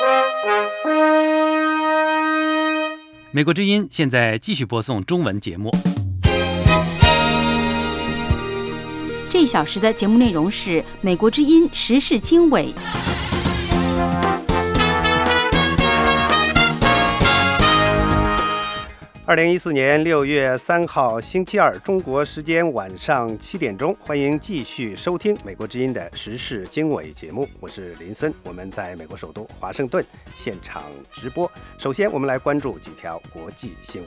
美国之音现在继续播送中文节目。 这一小时的节目内容是美国之音时事经纬。 2014年6月3号星期二，中国时间晚上7点钟，欢迎继续收听美国之音的时事经纬节目，我是林森，我们在美国首都华盛顿现场直播。首先我们来关注几条国际新闻。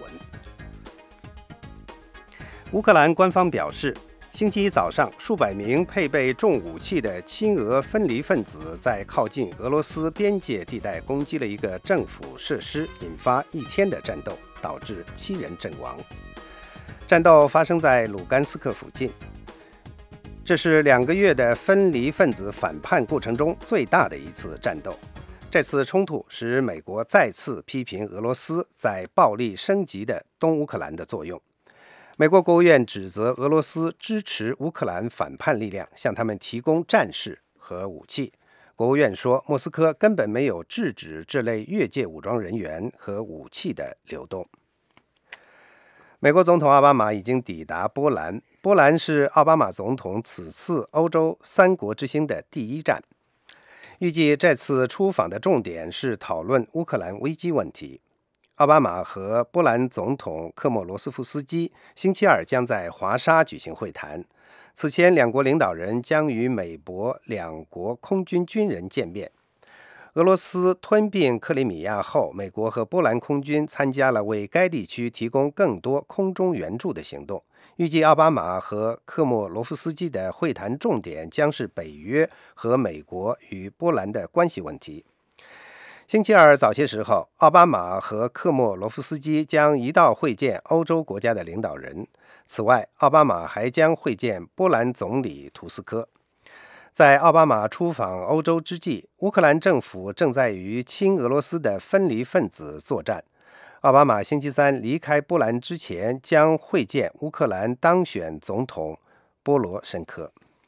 乌克兰官方表示，星期一早上，数百名配备重武器的亲俄分离分子在靠近俄罗斯边界地带攻击了一个政府设施，引发一天的战斗，导致7人阵亡。战斗发生在卢甘斯克附近，这是2个月的分离分子反叛过程中最大的一次战斗。这次冲突使美国再次批评俄罗斯在暴力升级的东乌克兰的作用。美国国务院指责俄罗斯支持乌克兰反叛力量，向他们提供战士和武器。国务院说，莫斯科根本没有制止这类越界武装人员和武器的流动。美国总统奥巴马已经抵达波兰，波兰是奥巴马总统此次欧洲3国之行的第一站。预计这次出访的重点是讨论乌克兰危机问题。奥巴马和波兰总统科莫罗斯夫斯基星期二将在华沙举行会谈。此前2国领导人将与美国2国空军军人见面。俄罗斯吞并克里米亚后，美国和波兰空军参加了为该地区提供更多空中援助的行动。预计奥巴马和科莫罗夫斯基的会谈重点将是北约和美国与波兰的关系问题。星期二早些时候，奥巴马和科莫罗夫斯基将一道会见欧洲国家的领导人。此外，奥巴马还将会见波兰总理图斯科。在奥巴马出访欧洲之际，乌克兰政府正在与亲俄罗斯的分离分子作战。奥巴马星期三离开波兰之前，将会见乌克兰当选总统波罗申科。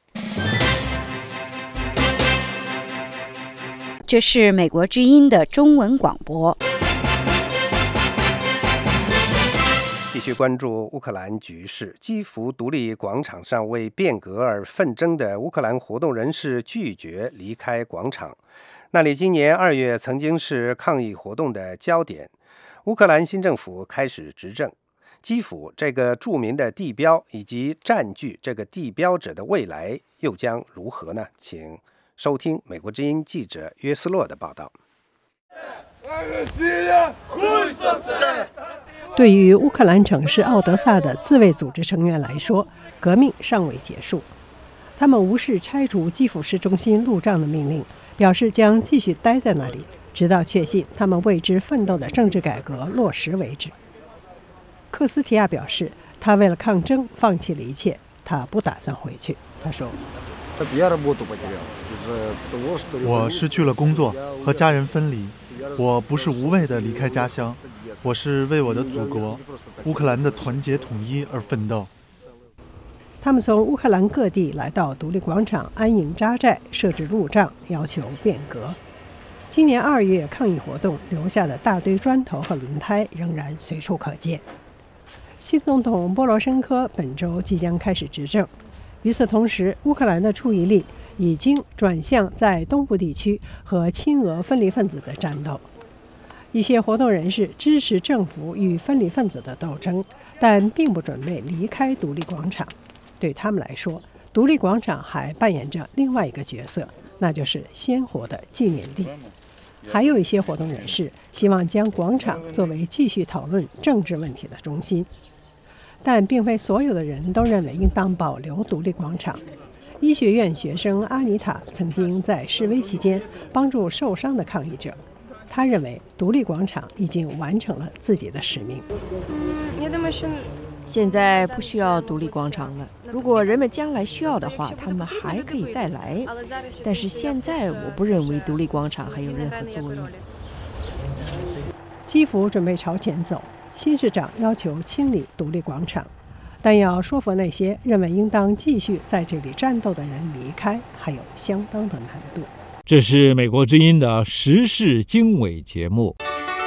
这是美国之音的中文广播。 继续关注乌克兰局势。基辅独立广场上为变革而奋争的乌克兰活动人士拒绝离开广场，那里今年2月曾经是抗议活动的焦点。乌克兰新政府开始执政，基辅这个著名的地标以及占据这个地标者的未来又将如何呢？请收听美国之音记者约斯洛的报道。 对于乌克兰城市奥德萨的自卫组织成员来说，革命尚未结束。他们无视拆除基辅市中心路障的命令，表示将继续待在那里，直到确信他们为之奋斗的政治改革落实为止。克斯提亚表示，他为了抗争放弃了一切，他不打算回去。他说， 我失去了工作，和家人分离。我不是无谓的离开家乡，我是为我的祖国乌克兰的团结统一而奋斗。 他们从乌克兰各地来到独立广场安营扎寨，设置路障，要求变革。今年2月抗议活动留下的大堆砖头和轮胎仍然随处可见。新总统波罗申科本周即将开始执政。与此同时，乌克兰的注意力已经转向在东部地区和亲俄分离分子的战斗。一些活动人士支持政府与分离分子的斗争，但并不准备离开独立广场。对他们来说，独立广场还扮演着另外一个角色，那就是鲜活的纪念地。还有一些活动人士希望将广场作为继续讨论政治问题的中心。但并非所有的人都认为应当保留独立广场。医学院学生阿妮塔曾经在示威期间帮助受伤的抗议者，他认为独立广场已经完成了自己的使命。 现在不需要独立广场了，如果人们将来需要的话，他们还可以再来。但是现在我不认为独立广场还有任何作用。 基辅准备朝前走，新市长要求清理独立广场，但要说服那些认为应当继续在这里战斗的人离开，还有相当的难度。 这是美国之音的时事经纬节目。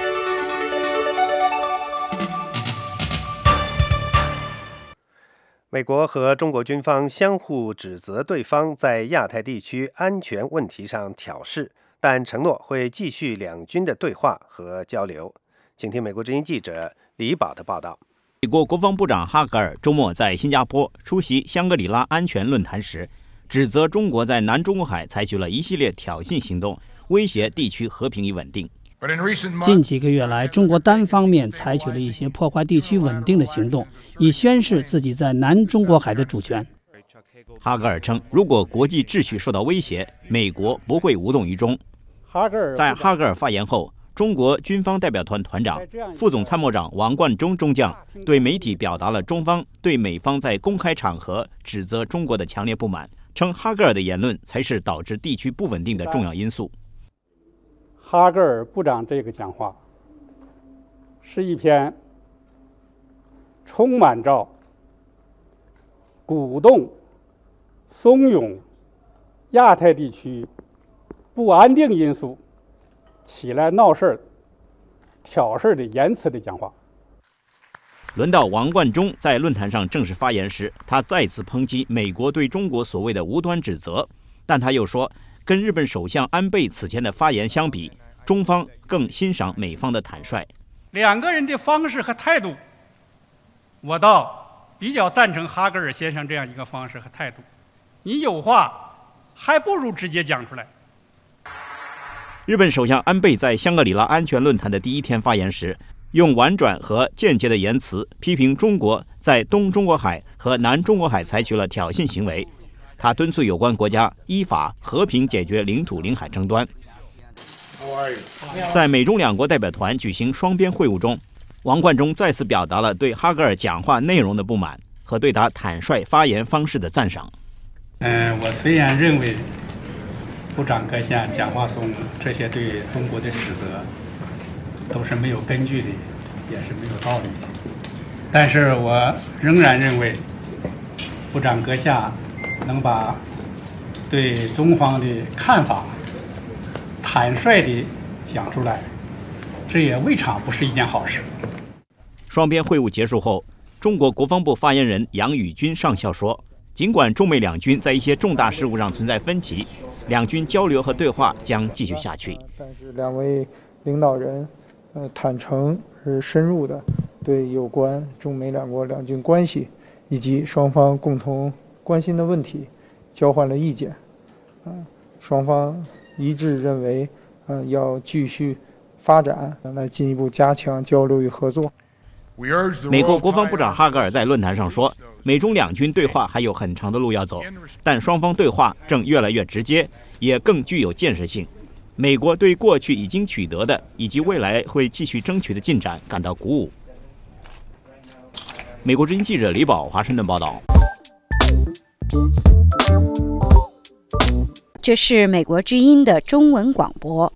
美国和中国军方相互指责对方在亚太地区安全问题上挑事，但承诺会继续两军的对话和交流。请听美国之音记者李宝的报道。 美国国防部长哈格尔周末在新加坡出席香格里拉安全论坛时，指责中国在南中国海采取了一系列挑衅行动，威胁地区和平与稳定。 近几个月来，中国单方面采取了一些破坏地区稳定的行动，以宣示自己在南中国海的主权。 哈格尔称，如果国际秩序受到威胁，美国不会无动于衷。在哈格尔发言后，中国军方代表团团长、副总参谋长王冠中中将对媒体表达了中方对美方在公开场合指责中国的强烈不满，称哈格尔的言论才是导致地区不稳定的重要因素。 哈格尔部长这个讲话是一篇充满着鼓动、怂恿亚太地区不安定因素起来闹事儿、挑事儿的言辞的讲话。 轮到王冠中在论坛上正式发言时，他再次抨击美国对中国所谓的无端指责，但他又说，跟日本首相安倍此前的发言相比，中方更欣赏美方的坦率。 两个人的方式和态度，我倒比较赞成哈格尔先生这样一个方式和态度。你有话还不如直接讲出来。 日本首相安倍在香格里拉安全论坛的第一天发言时，用婉转和间接的言辞批评中国在东中国海和南中国海采取了挑衅行为。他敦促有关国家依法和平解决领土领海争端。在美中两国代表团举行双边会晤中，王冠中再次表达了对哈格尔讲话内容的不满和对他坦率发言方式的赞赏。 我虽然认为部长阁下讲话中这些对中国的指责都是没有根据的，也是没有道理的，但是我仍然认为部长阁下能把对中方的看法坦率地讲出来，这也未尝不是一件好事。 双边会晤结束后，中国国防部发言人杨宇军上校说，尽管中美两军在一些重大事务上存在分歧，两军交流和对话将继续下去。 但是两位领导人坦诚而深入的对有关中美两国两军关系以及双方共同关心的问题交换了意见。双方一致认为要继续发展，来进一步加强交流与合作。 美国国防部长哈格尔在论坛上说，美中两军对话还有很长的路要走，但双方对话正越来越直接，也更具有建设性。美国对过去已经取得的以及未来会继续争取的进展感到鼓舞。美国之音记者李宝华盛顿报道。 这是美国之音的中文广播。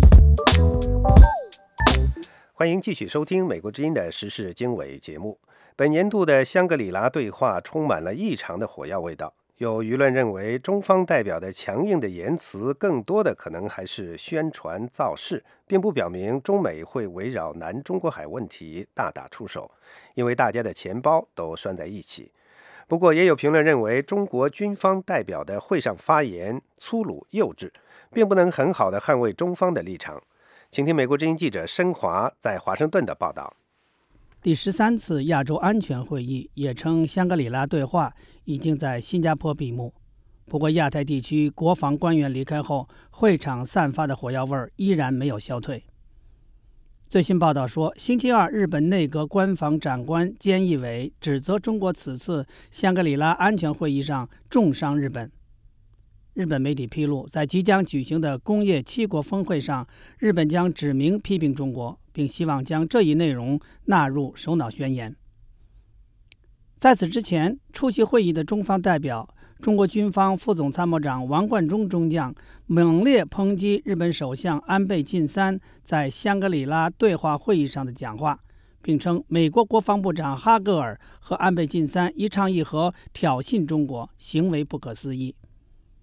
欢迎继续收听美国之音的时事经纬节目。本年度的香格里拉对话充满了异常的火药味道，有舆论认为中方代表的强硬的言辞更多的可能还是宣传造势，并不表明中美会围绕南中国海问题大打出手，因为大家的钱包都拴在一起。不过也有评论认为，中国军方代表的会上发言粗鲁幼稚，并不能很好地捍卫中方的立场。请听美国之音记者申华在华盛顿的报道。 第13次亚洲安全会议，也称香格里拉对话，已经在新加坡闭幕。不过亚太地区国防官员离开后，会场散发的火药味依然没有消退。最新报道说，星期二，日本内阁官房长官菅义伟指责中国此次香格里拉安全会议上重伤日本。日本媒体披露，在即将举行的工业7国峰会上，日本将指明批评中国，并希望将这一内容纳入首脑宣言。在此之前，出席会议的中方代表中国军方副总参谋长王冠中中将猛烈抨击日本首相安倍晋三在香格里拉对话会议上的讲话，并称美国国防部长哈格尔和安倍晋三一唱一和挑衅中国，行为不可思议。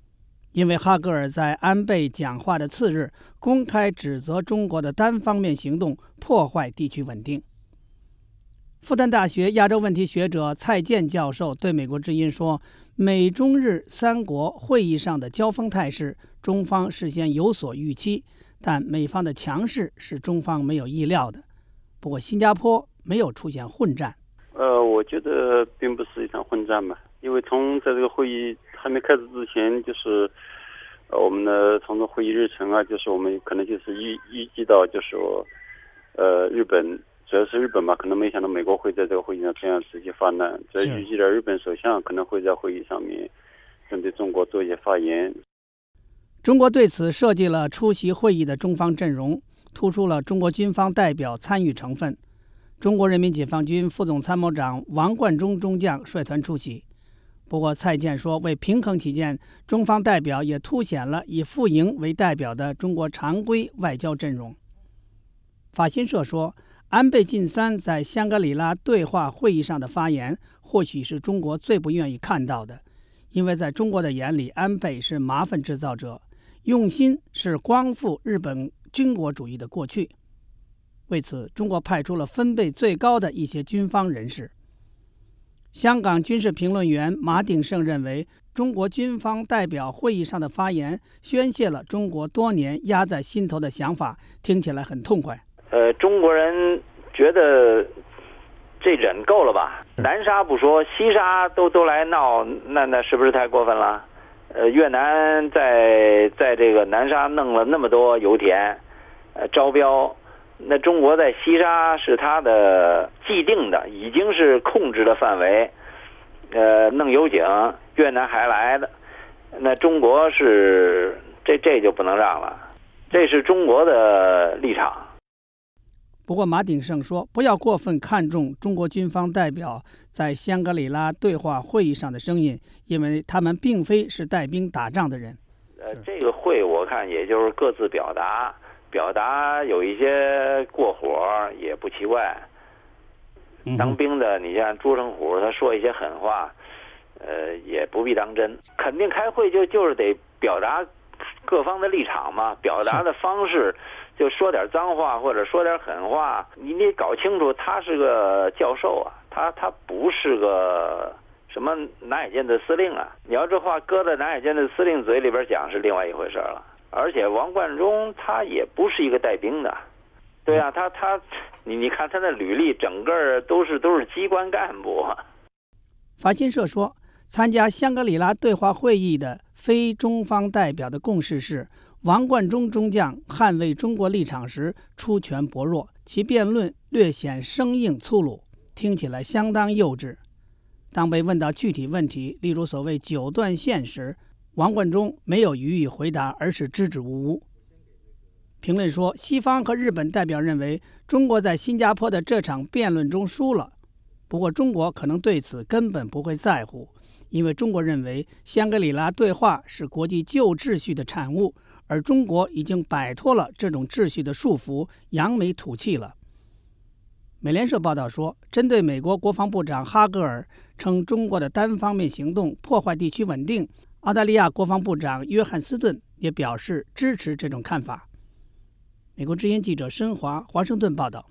因为哈格尔在安倍讲话的次日公开指责中国的单方面行动破坏地区稳定。复旦大学亚洲问题学者蔡健教授对美国之音说，美中日三国会议上的交锋态势，中方事先有所预期，但美方的强势是中方没有意料的。不过新加坡没有出现混战。 我觉得并不是一场混战吧，因为在这个会议还没开始之前，就是我们的从这会议日程啊，就是我们可能就是预计到，就是说日本，主要是日本吧，可能没想到美国会在这个会议上这样直接发难，主要预计了日本首相可能会在会议上面针对中国做一些发言。 中国对此设计了出席会议的中方阵容，突出了中国军方代表参与成分。中国人民解放军副总参谋长王冠中中将率团出席。不过蔡健说，为平衡起见，中方代表也凸显了以傅莹为代表的中国常规外交阵容。法新社说，安倍晋三在香格里拉对话会议上的发言，或许是中国最不愿意看到的，因为在中国的眼里，安倍是麻烦制造者，用心是光复日本军国主义的过去。为此，中国派出了分贝最高的一些军方人士。香港军事评论员马鼎盛认为，中国军方代表会议上的发言宣泄了中国多年压在心头的想法，听起来很痛快。 中国人觉得这忍够了吧？南沙不说，西沙都来闹，那是不是太过分了？越南在这个南沙弄了那么多油田，招标。那中国在西沙是它的既定的，已经是控制的范围，弄油井，越南还来的，那中国是这就不能让了，这是中国的立场。 不过马鼎盛说，不要过分看重中国军方代表在香格里拉对话会议上的声音，因为他们并非是带兵打仗的人。 这个会我看也就是各自表达有一些过火也不奇怪。当兵的你像朱成虎，他说一些狠话，也不必当真。肯定开会就是得表达各方的立场嘛，表达的方式就说点脏话或者说点狠话，你得搞清楚他是个教授啊，他不是个什么南海舰队司令啊。你要这话搁在南海舰队司令嘴里边讲是另外一回事了。而且王冠中他也不是一个带兵的，对啊，你看他的履历，整个都是机关干部。 法新社说，参加香格里拉对话会议的非中方代表的共识是，王冠中中将捍卫中国立场时出拳薄弱，其辩论略显生硬粗鲁，听起来相当幼稚。当被问到具体问题，例如所谓九段线时，王冠中没有予以回答，而是支支吾吾。评论说，西方和日本代表认为中国在新加坡的这场辩论中输了，不过中国可能对此根本不会在乎，因为中国认为香格里拉对话是国际旧秩序的产物，而中国已经摆脱了这种秩序的束缚，扬眉吐气了。美联社报道说，针对美国国防部长哈格尔称中国的单方面行动破坏地区稳定，澳大利亚国防部长约翰斯顿也表示支持这种看法。美国之音记者申华华盛顿报道。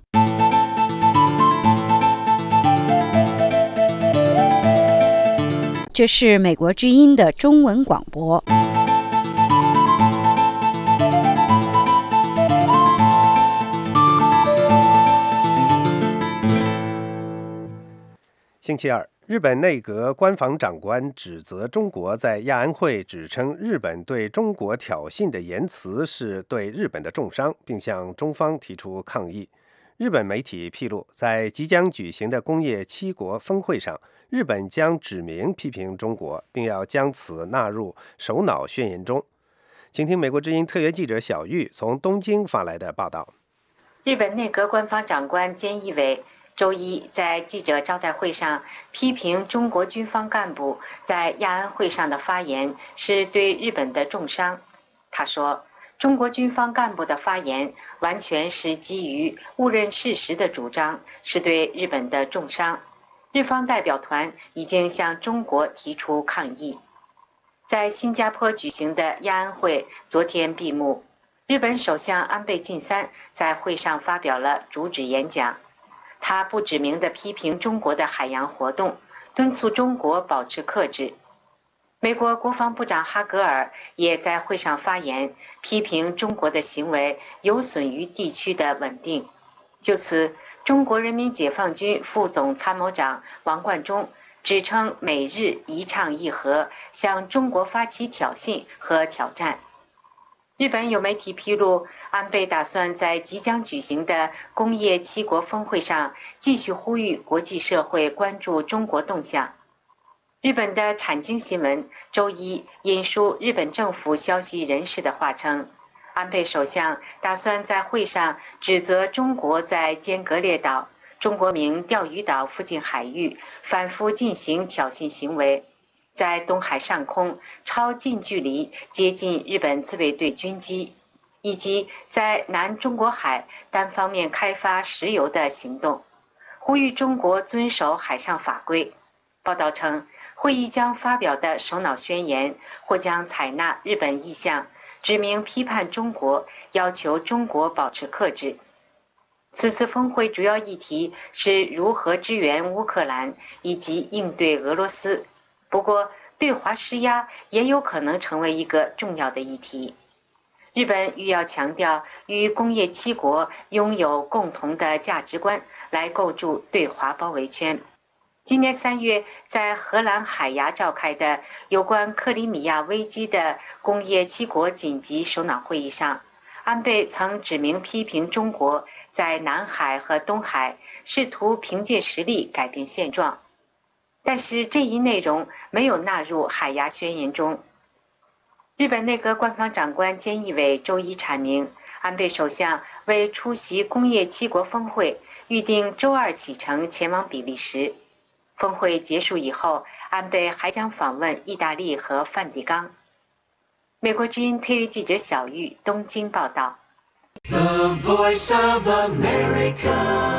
这是美国之音的中文广播。 星期二，日本内阁官房长官指责中国在亚安会指称日本对中国挑衅的言辞是对日本的重伤，并向中方提出抗议。日本媒体披露，在即将举行的工业7国峰会上，日本将指明批评中国，并要将此纳入首脑宣言中。请听美国之音特约记者小玉从东京发来的报道。 日本内阁官方长官菅义伟周一在记者招待会上批评中国军方干部在亚安会上的发言是对日本的重伤。他说，中国军方干部的发言完全是基于误认事实的主张，是对日本的重伤。日方代表团已经向中国提出抗议。 在新加坡举行的亚安会昨天闭幕，日本首相安倍晋三在会上发表了主旨演讲。他不指名地批评中国的海洋活动，敦促中国保持克制。美国国防部长哈格尔也在会上发言，批评中国的行为有损于地区的稳定。就此，中国人民解放军副总参谋长王冠中指称美日一唱一和，向中国发起挑衅和挑战。日本有媒体披露，安倍打算在即将举行的工业七国峰会上继续呼吁国际社会关注中国动向。日本的产经新闻周一引述日本政府消息人士的话称，安倍首相打算在会上指责中国在尖阁列岛、中国名钓鱼岛附近海域反复进行挑衅行为，在东海上空超近距离接近日本自卫队军机，以及在南中国海单方面开发石油的行动，呼吁中国遵守海上法规。报道称，会议将发表的首脑宣言或将采纳日本意向，指明批判中国，要求中国保持克制。此次峰会主要议题是如何支援乌克兰以及应对俄罗斯，不过对华施压也有可能成为一个重要的议题。日本欲要强调与工业七国拥有共同的价值观，来构筑对华包围圈。今年3月，在荷兰海牙召开的有关克里米亚危机的工业七国紧急首脑会议上，安倍曾指明批评中国在南海和东海试图凭借实力改变现状，但是这一内容没有纳入海牙宣言中。日本内阁官方长官菅义伟周一阐明，安倍首相为出席工业七国峰会，预定周二启程前往比利时。峰会结束以后，安倍还将访问意大利和梵蒂冈。美国之音特约记者小玉东京报道。 The Voice of America。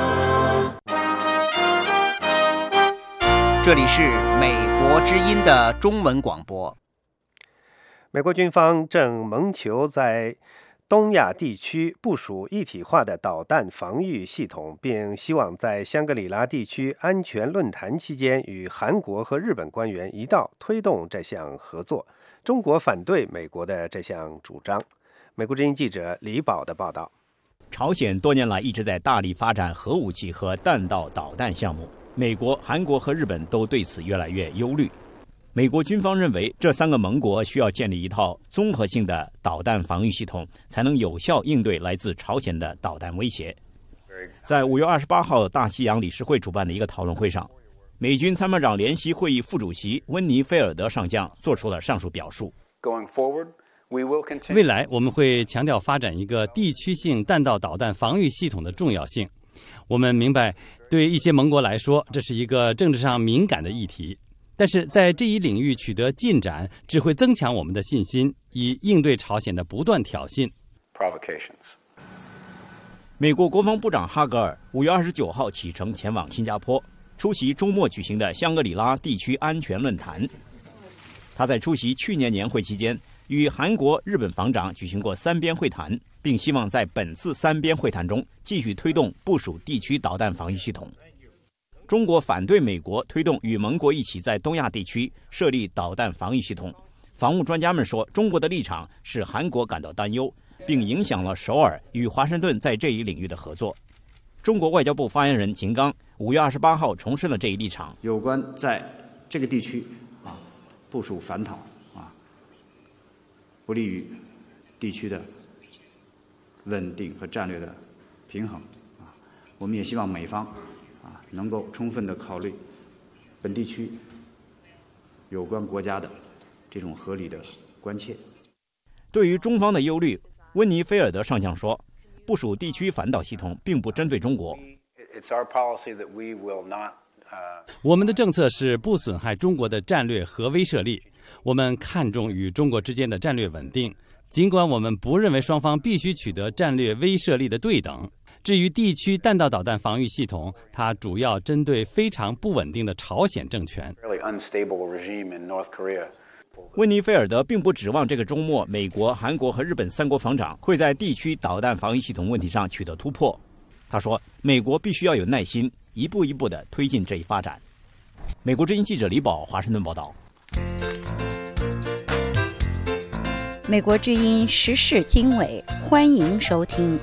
这里是美国之音的中文广播。 美国军方正谋求在东亚地区部署一体化的导弹防御系统，并希望在香格里拉地区安全论坛期间与韩国和日本官员一道推动这项合作。中国反对美国的这项主张。美国之音记者李宝的报道。 朝鲜多年来一直在大力发展核武器和弹道导弹项目，美国、韩国和日本都对此越来越忧虑。美国军方认为，这3个盟国需要建立一套综合性的导弹防御系统，才能有效应对来自朝鲜的导弹威胁。在5月28号大西洋理事会主办的一个讨论会上，美军参谋长联席会议副主席温尼菲尔德上将做出了上述表述。 未来我们会强调发展一个地区性弹道导弹防御系统的重要性。我们明白，对一些盟国来说，这是一个政治上敏感的议题。但是在这一领域取得进展，只会增强我们的信心，以应对朝鲜的不断挑衅。 美国国防部长哈格尔5月29号启程前往新加坡，出席周末举行的香格里拉地区安全论坛。他在出席去年年会期间，与韩国、日本防长举行过3边会谈，并希望在本次3边会谈中继续推动部署地区导弹防御系统。中国反对美国推动与盟国一起在东亚地区设立导弹防御系统。防务专家们说，中国的立场使韩国感到担忧，并影响了首尔与华盛顿在这一领域的合作。中国外交部发言人秦刚5月28号重申了这一立场。 有关在这个地区部署反导不利于地区的稳定和战略的平衡我们也希望美方能够充分的考虑本地区有关国家的这种合理的关切。 对于中方的忧虑，温尼菲尔德上将说，部署地区反导系统并不针对中国。 我们的政策是不损害中国的战略核威慑力，我们看重与中国之间的战略稳定，尽管我们不认为双方必须取得战略威慑力的对等。至于地区弹道导弹防御系统，它主要针对非常不稳定的朝鲜政权。 温尼菲尔德并不指望这个周末美国、韩国和日本3国防长会在地区导弹防御系统问题上取得突破。他说，美国必须要有耐心，一步一步地推进这一发展。美国之音记者李宝华盛顿报道。 美国之音时事经纬，欢迎收听。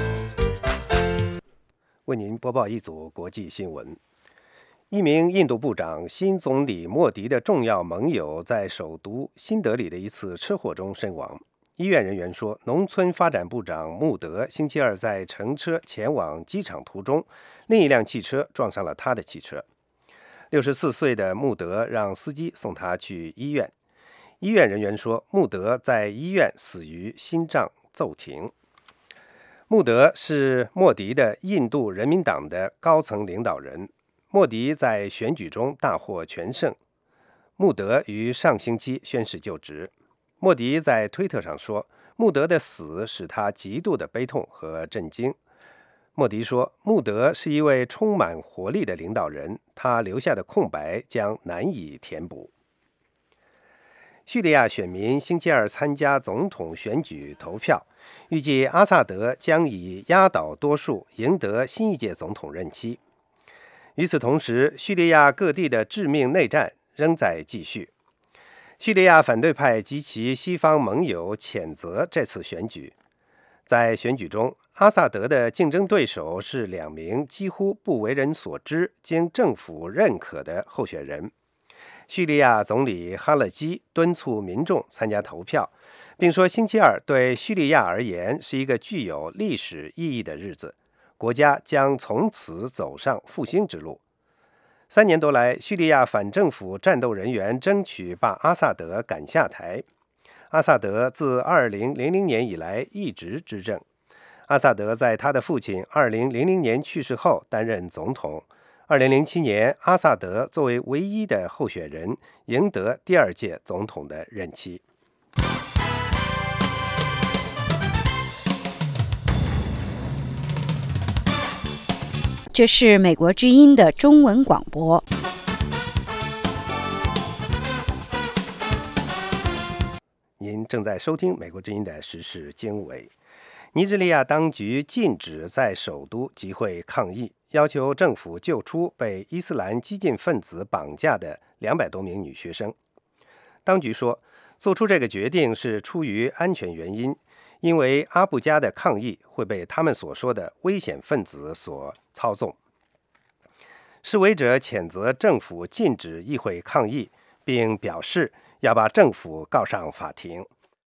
为您播报一组国际新闻。一名印度部长新总理莫迪的重要盟友在首都新德里的一次车祸中身亡。医院人员说，农村发展部长穆德星期二在乘车前往机场途中，另一辆汽车撞上了他的汽车。64岁的穆德让司机送他去医院。医院人员说，穆德在医院死于心脏骤停。穆德是莫迪的印度人民党的高层领导人。莫迪在选举中大获全胜。穆德于上星期宣誓就职。莫迪在推特上说，穆德的死使他极度的悲痛和震惊。莫迪说，穆德是一位充满活力的领导人，他留下的空白将难以填补。叙利亚选民星期二参加总统选举投票，预计阿萨德将以压倒多数赢得新一届总统任期。与此同时，叙利亚各地的致命内战仍在继续。叙利亚反对派及其西方盟友谴责这次选举。在选举中，阿萨德的竞争对手是2名几乎不为人所知、经政府认可的候选人。叙利亚总理哈勒基敦促民众参加投票，并说星期二对叙利亚而言是一个具有历史意义的日子。国家将从此走上复兴之路。3年多来，叙利亚反政府战斗人员争取把阿萨德赶下台。阿萨德自2000年以来一直执政。阿萨德在他的父亲2000年去世后担任总统。2007年，阿萨德作为唯一的候选人赢得第2届总统的任期。 这是美国之音的中文广播。 您正在收听美国之音的时事经纬。尼日利亚当局禁止在首都集会抗议，要求政府救出被伊斯兰激进分子绑架的200多名女学生。当局说，做出这个决定是出于安全原因，因为阿布加的抗议会被他们所说的危险分子所操纵。示威者谴责政府禁止议会抗议，并表示要把政府告上法庭。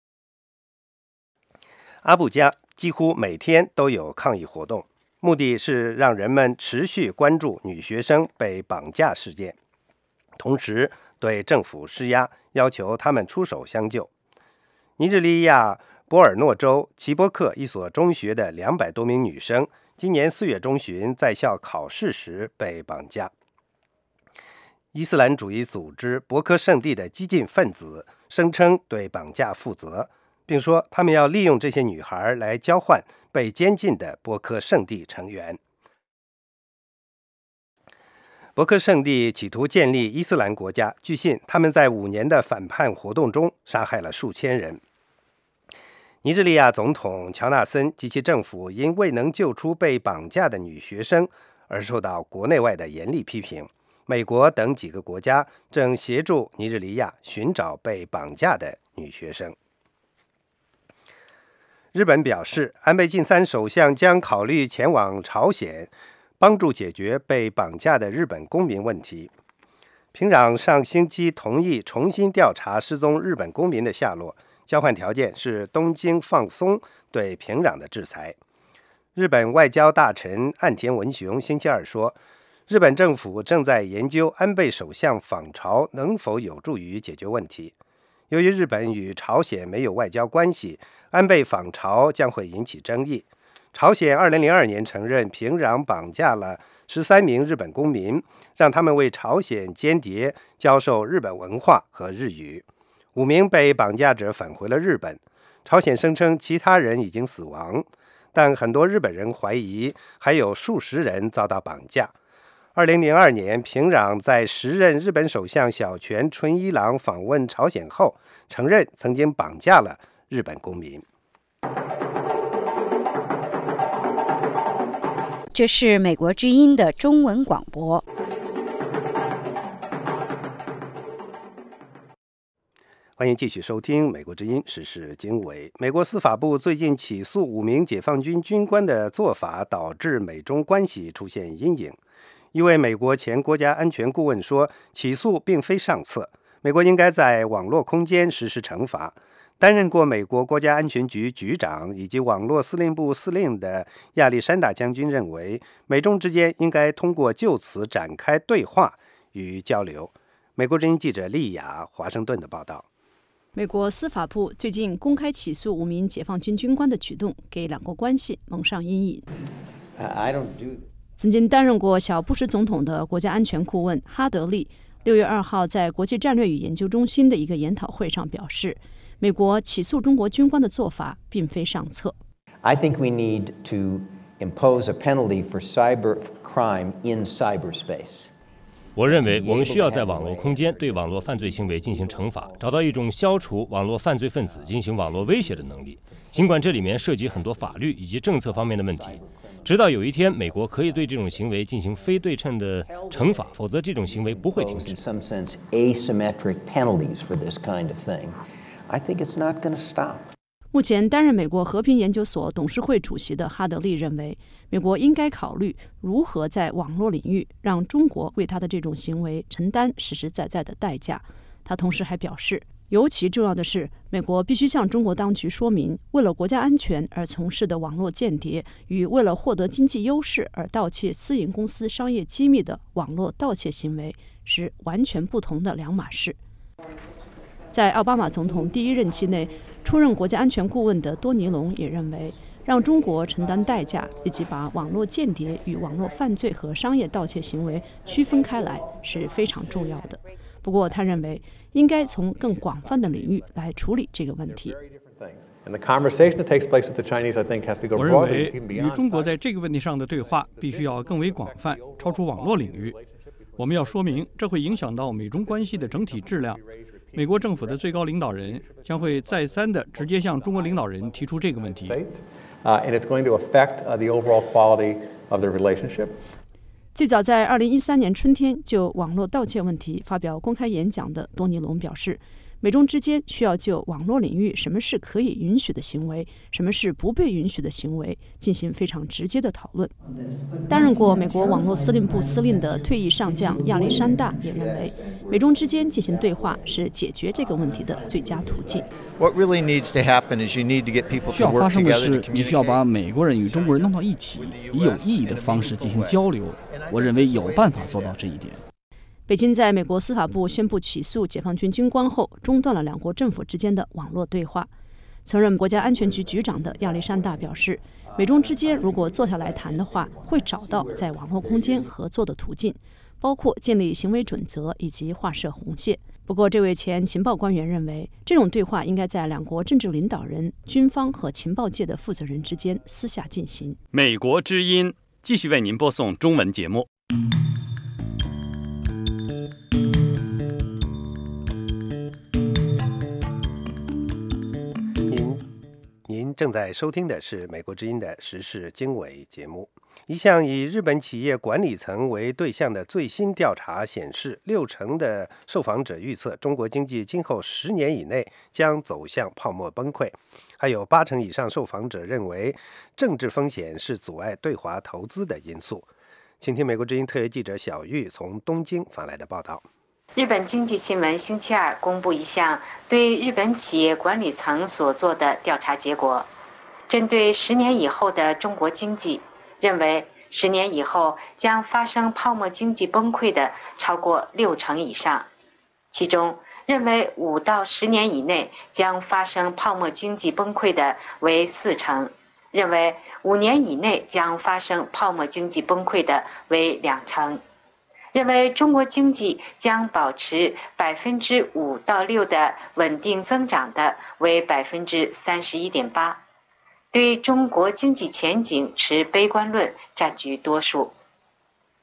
阿布加几乎每天都有抗议活动，目的是让人们持续关注女学生被绑架事件，同时对政府施压，要求他们出手相救。尼日利亚博尔诺州齐波克一所中学的200多名女生，今年4月中旬在校考试时被绑架。伊斯兰主义组织博科圣地的激进分子声称对绑架负责，并说他们要利用这些女孩来交换被监禁的博科圣地成员。博科圣地企图建立伊斯兰国家，据信他们在5年的反叛活动中杀害了数千人。尼日利亚总统乔纳森及其政府因未能救出被绑架的女学生而受到国内外的严厉批评。美国等几个国家正协助尼日利亚寻找被绑架的女学生。日本表示，安倍晋三首相将考虑前往朝鲜，帮助解决被绑架的日本公民问题。平壤上星期同意重新调查失踪日本公民的下落，交换条件是东京放松对平壤的制裁。日本外交大臣岸田文雄星期二说，日本政府正在研究安倍首相访朝能否有助于解决问题。由于日本与朝鲜没有外交关系，安倍访朝将会引起争议。朝鲜2002年承认平壤绑架了13名日本公民，让他们为朝鲜间谍教授日本文化和日语。5名被绑架者返回了日本。朝鲜声称其他人已经死亡，但很多日本人怀疑还有数十人遭到绑架。 2002年，平壤在时任日本首相小泉纯一郎访问朝鲜后，承认曾经绑架了日本公民。 这是美国之音的中文广播。 欢迎继续收听美国之音时事经纬。美国司法部最近起诉5名解放军军官的做法，导致美中关系出现阴影。一位美国前国家安全顾问说，起诉并非上策，美国应该在网络空间实施惩罚。担任过美国国家安全局局长以及网络司令部司令的亚历山大将军认为，美中之间应该通过就此展开对话与交流。美国之音记者丽雅华盛顿的报道。 美国司法部最近公开起诉5名解放军军官的举动，给两国关系蒙上阴影。曾经担任过小布什总统的国家安全顾问哈德利6月2号在国际战略与研究中心的一个研讨会上表示，美国起诉中国军官的做法并非上策。 I think we need to impose a penalty for cyber crime in cyberspace. 我认为我们需要在网络空间对网络犯罪行为进行惩罚，找到一种消除网络犯罪分子进行网络威胁的能力。尽管这里面涉及很多法律以及政策方面的问题，直到有一天美国可以对这种行为进行非对称的惩罚，否则这种行为不会停止。 Asymmetric penalties for this kind of thing. I think it's not going to stop. 目前担任美国和平研究所董事会主席的哈德利认为，美国应该考虑如何在网络领域让中国为他的这种行为承担实实在在的代价。他同时还表示，尤其重要的是，美国必须向中国当局说明，为了国家安全而从事的网络间谍与为了获得经济优势而盗窃私营公司商业机密的网络盗窃行为是完全不同的两码事。在奥巴马总统第1任期内出任国家安全顾问的多尼龙也认为，让中国承担代价以及把网络间谍与网络犯罪和商业盗窃行为区分开来是非常重要的。不过他认为应该从更广泛的领域来处理这个问题。 我认为与中国在这个问题上的对话必须要更为广泛，超出网络领域。我们要说明，这会影响到美中关系的整体质量。美国政府的最高领导人将会再三地直接向中国领导人提出这个问题。 最早在2013年春天就网络盗窃问题发表公开演讲的多尼龙表示，美中之间需要就网络领域什么是可以允许的行为，什么是不被允许的行为进行非常直接的讨论。担任过美国网络司令部司令的退役上将亚历山大也认为，美中之间进行对话是解决这个问题的最佳途径。 需要发生的是，你需要把美国人与中国人弄到一起，以有意义的方式进行交流。我认为有办法做到这一点。 北京在美国司法部宣布起诉解放军军官后，中断了两国政府之间的网络对话。曾任国家安全局局长的亚历山大表示，美中之间如果坐下来谈的话，会找到在网络空间合作的途径，包括建立行为准则以及划设红线。不过，这位前情报官员认为，这种对话应该在两国政治领导人、军方和情报界的负责人之间私下进行。 美国之音继续为您播送中文节目。 您正在收听的是美国之音的时事经纬节目。一项以日本企业管理层为对象的最新调查显示，60%的受访者预测中国经济今后10年以内将走向泡沫崩溃，还有80%以上受访者认为政治风险是阻碍对华投资的因素。请听美国之音特约记者小玉从东京发来的报道。 日本经济新闻星期二公布一项对日本企业管理层所做的调查结果，针对10年以后的中国经济，认为10年以后将发生泡沫经济崩溃的超过60%以上，其中认为5到10年以内将发生泡沫经济崩溃的为40%，认为5年以内将发生泡沫经济崩溃的为2%。认为中国经济将保持5%到6%的稳定增长的为31.8%，对中国经济前景持悲观论占据多数。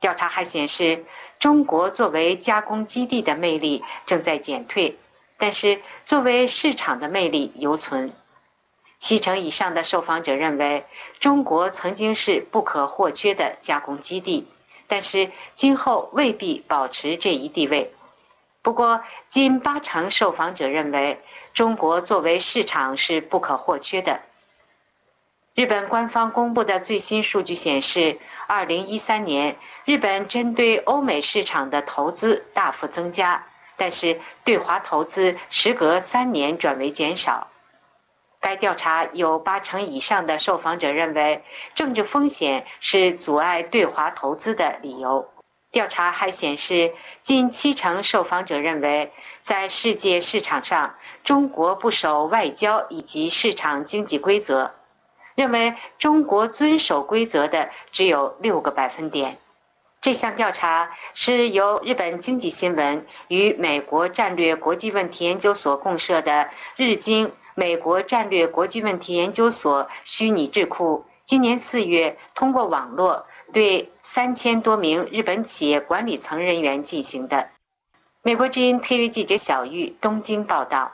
调查还显示，中国作为加工基地的魅力正在减退，但是作为市场的魅力犹存。70%以上的受访者认为，中国曾经是不可或缺的加工基地，但是今后未必保持这一地位。不过，近80%受访者认为，中国作为市场是不可或缺的。日本官方公布的最新数据显示，2013年，日本针对欧美市场的投资大幅增加，但是对华投资时隔3年转为减少。该调查有80%以上的受访者认为，政治风险是阻碍对华投资的理由。调查还显示，近70%受访者认为，在世界市场上，中国不守外交以及市场经济规则，认为中国遵守规则的只有6个百分点。这项调查是由日本经济新闻与美国战略国际问题研究所共设的日经美国战略国际问题研究所虚拟智库今年4月通过网络对3000多名日本企业管理层人员进行的。美国之音特约记者小玉东京报道。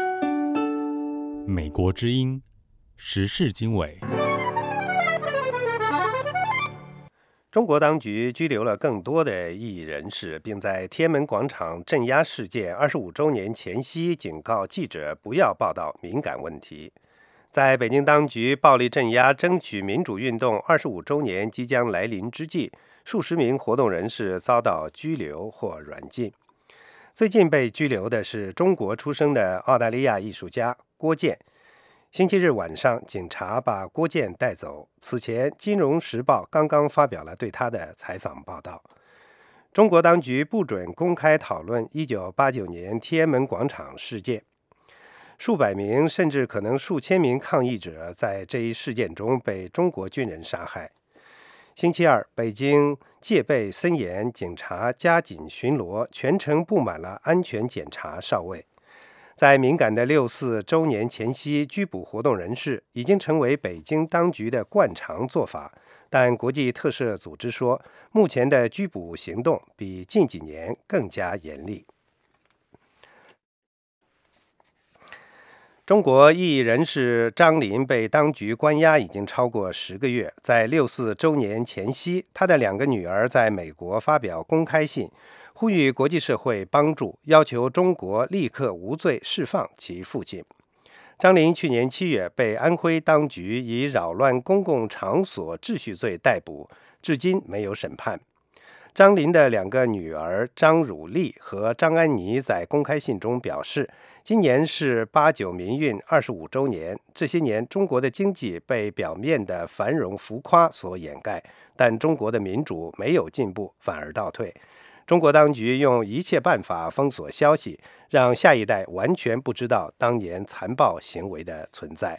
美国之音时事经纬。 中国当局拘留了更多的异议人士，并在天安门广场镇压事件25周年前夕警告记者不要报道敏感问题。在北京当局暴力镇压争取民主运动25周年即将来临之际，数十名活动人士遭到拘留或软禁。最近被拘留的是中国出生的澳大利亚艺术家郭健。星期日晚上，警察把郭健带走。此前，《金融时报》刚刚发表了对他的采访报道。中国当局不准公开讨论1989年天安门广场事件。数百名甚至可能数千名抗议者在这一事件中被中国军人杀害。星期二，北京戒备森严，警察加紧巡逻，全程布满了安全检查哨位。在敏感的6·4周年前夕拘捕活动人士已经成为北京当局的惯常做法，但国际特赦组织说，目前的拘捕行动比近几年更加严厉。中国异议人士张林被当局关押已经超过10个月。在6·4周年前夕，他的2个女儿在美国发表公开信，呼吁国际社会帮助，要求中国立刻无罪释放其父亲。张林去年7月被安徽当局以扰乱公共场所秩序罪逮捕，至今没有审判。张林的2个女儿张汝丽和张安妮在公开信中表示，今年是89民运25周年，这些年中国的经济被表面的繁荣浮夸所掩盖，但中国的民主没有进步，反而倒退。中国当局用一切办法封锁消息，让下一代完全不知道当年残暴行为的存在。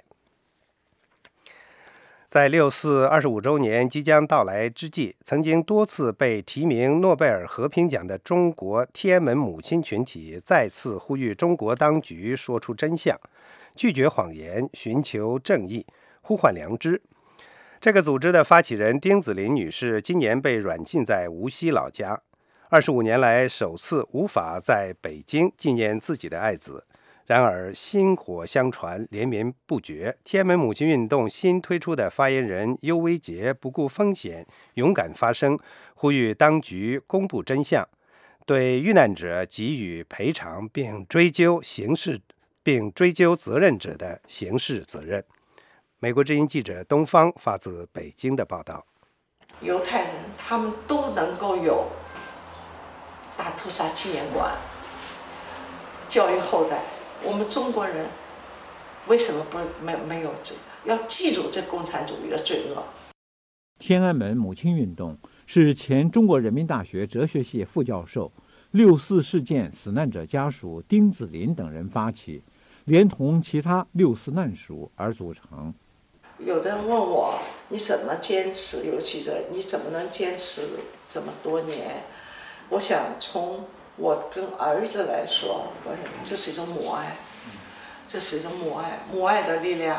在6·4 25周年即将到来之际，曾经多次被提名诺贝尔和平奖的中国天安门母亲群体再次呼吁中国当局说出真相，拒绝谎言，寻求正义，呼唤良知。这个组织的发起人丁子霖女士今年被软禁在无锡老家，25年来首次无法在北京纪念自己的爱子。然而薪火相传，连绵不绝。天安门母亲运动新推出的发言人邱维杰不顾风险，勇敢发声，呼吁当局公布真相，对遇难者给予赔偿，并追究责任者的刑事责任。美国之音记者东方发自北京的报道。 犹太人他们都能够有大屠杀纪念馆，教育后代。我们中国人为什么没有这个？要记住这共产主义的罪恶。 天安门母亲运动是前中国人民大学哲学系副教授、6·4事件死难者家属丁子霖等人发起，连同其他6·4难属而组成。 有的人问我，你怎么坚持？有记者，你怎么能坚持这么多年？我想从我跟儿子来说，这是一种母爱，这是一种母爱，母爱的力量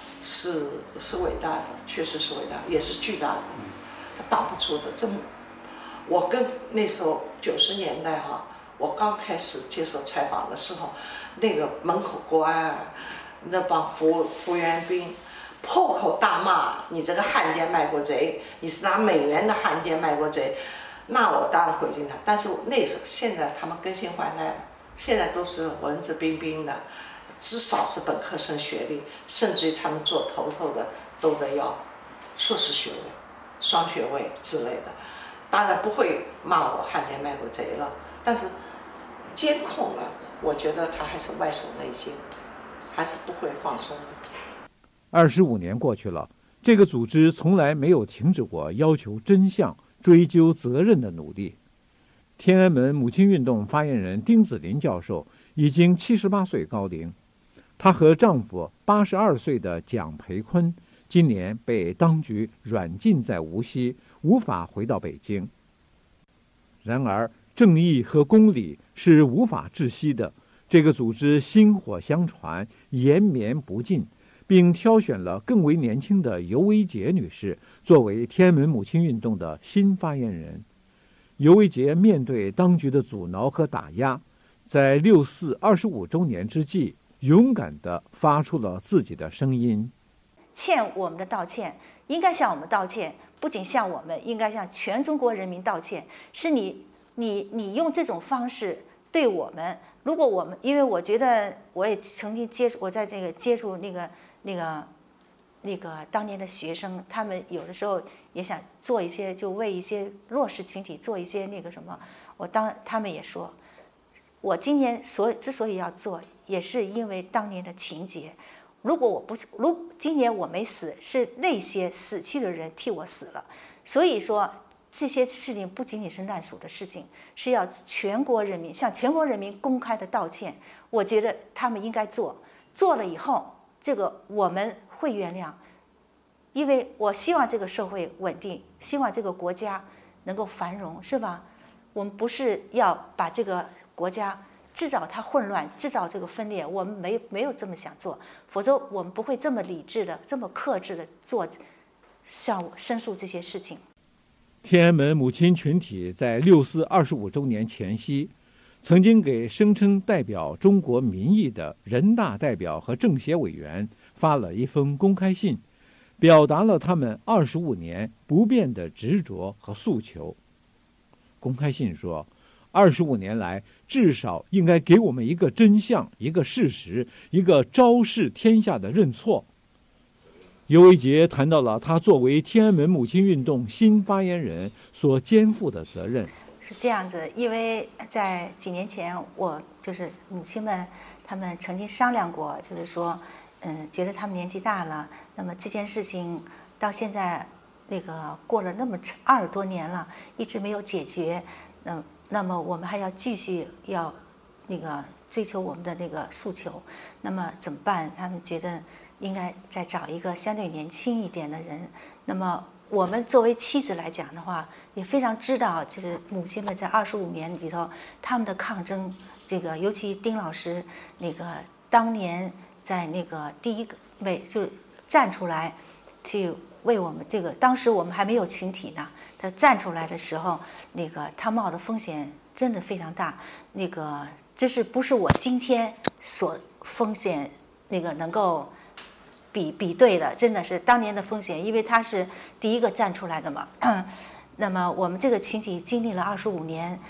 是伟大的，确实是伟大，也是巨大的，它挡不住的。 我跟那时候90年代哈，我刚开始接受采访的时候，那个门口国安那帮服务员兵破口大骂你这个汉奸卖国贼，你是拿美元的汉奸卖国贼，那我当然回敬他。但是那时候现在他们更新换代了，现在都是文质彬彬的，至少是本科生学历，甚至于他们做头的都得要硕士学位、双学位之类的。当然不会骂我汉奸卖国贼了，但是监控呢，我觉得他还是外守内奸，还是不会放松的。 25年过去了，这个组织从来没有停止过要求真相、追究责任的努力。天安门母亲运动发言人丁子霖教授已经78岁高龄，她和丈夫82岁的蒋培坤今年被当局软禁在无锡，无法回到北京。然而，正义和公理是无法窒息的。这个组织薪火相传，延绵不尽，并挑选了更为年轻的尤维洁女士作为天安门母亲运动的新发言人。尤维洁面对当局的阻挠和打压，在6·4 25周年之际，勇敢地发出了自己的声音。 欠我们的道歉，应该向我们道歉，不仅向我们，应该向全中国人民道歉。是你用这种方式对我们，如果我们，因为我觉得我也曾经我在这个接触那个当年的学生，他们有的时候也想做一些，就为一些弱势群体做一些那个什么。他们也说，我今年之所以要做，也是因为当年的情节。今年我没死，是那些死去的人替我死了。所以说这些事情不仅仅是烂属的事情，是要向全国人民公开的道歉。我觉得他们应该做了以后，这个我们会原谅，因为我希望这个社会稳定，希望这个国家能够繁荣，是吧？我们不是要把这个国家制造它混乱，制造这个分裂，我们没有这么想做，否则我们不会这么理智的、这么克制的申诉这些事情。 天安门母亲群体在6·4 25周年前夕，曾经给声称代表中国民意的人大代表和政协委员发了一封公开信，表达了他们25年不变的执着和诉求。公开信说，25年来，至少应该给我们一个真相、一个事实、一个昭示天下的认错。尤维洁谈到了他作为天安门母亲运动新发言人所肩负的责任。 是这样子，因为在几年前，我就是母亲们，他们曾经商量过，就是说，觉得他们年纪大了，那么这件事情到现在过了那么20多年了，一直没有解决，那么我们还要继续要追求我们的诉求，那么怎么办？他们觉得应该再找一个相对年轻一点的人。那么我们作为妻子来讲的话，也非常知道，就是母亲们在25年里头他们的抗争，尤其丁老师当年在第一个就站出来去为我们当时我们还没有群体呢，他站出来的时候，他冒的风险真的非常大，这不是我今天所风险能够比对的，真的是当年的风险，因为他是第一个站出来的嘛。那么我们这个群体经历了25年，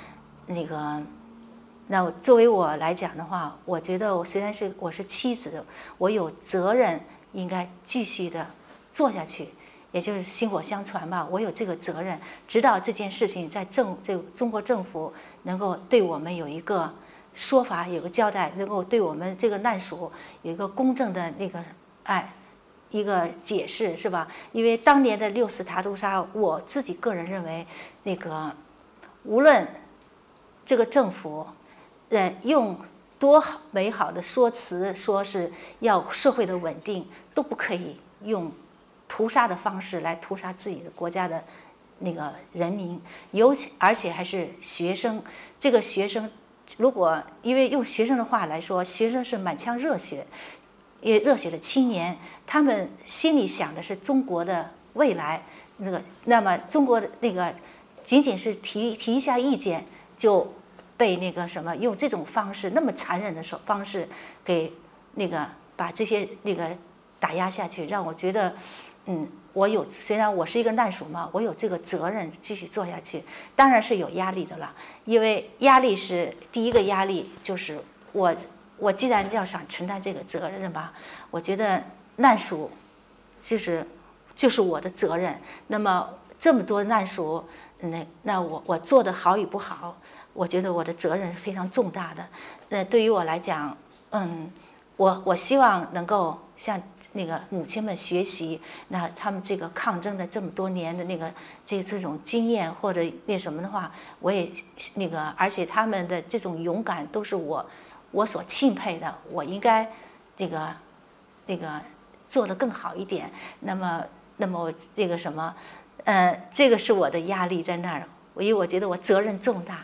那作为我来讲的话，我觉得虽然我是妻子，我有责任应该继续的做下去，也就是薪火相传吧。我有这个责任，直到这件事情在中国政府能够对我们有一个说法，有个交代，能够对我们这个难属有一个公正的一个解释，是吧？因为当年的6·4塔图沙，我自己个人认为，无论这个政府用多美好的说辞，说是要社会的稳定，都不可以用屠杀的方式来屠杀自己的国家的人民，而且还是学生。这个学生，因为用学生的话来说，学生是满腔热血的青年，他们心里想的是中国的未来。那么中国的仅仅是提一下意见，就被那个什么用这种方式那么残忍的方式给那个把这些那个打压下去，让我觉得，虽然我是一个烂属嘛，我有这个责任继续做下去，当然是有压力的了，因为压力是第一个压力，就是我既然要想承担这个责任吧，我觉得烂属就是我的责任。那么这么多烂属，那我做的好与不好，我觉得我的责任是非常重大的。那对于我来讲，我希望能够向那个母亲们学习，那他们这个抗争的这么多年的那个这种经验或者那什么的话，我也那个，而且他们的这种勇敢都是我所钦佩的，我应该那个做得更好一点。那么我这个什么，这个是我的压力在那儿，因为我觉得我责任重大。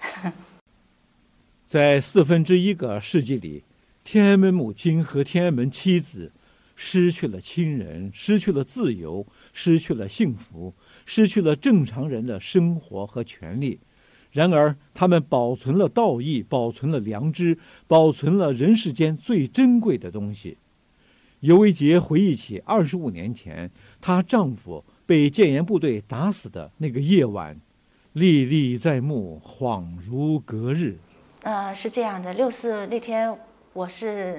在1/4个世纪里，天安门母亲和天安门妻子失去了亲人，失去了自由，失去了幸福，失去了正常人的生活和权利。然而他们保存了道义，保存了良知，保存了人世间最珍贵的东西。尤维洁回忆起25年前她丈夫被建言部队打死的那个夜晚，历历在目，恍如隔日。 是这样的，64那天我是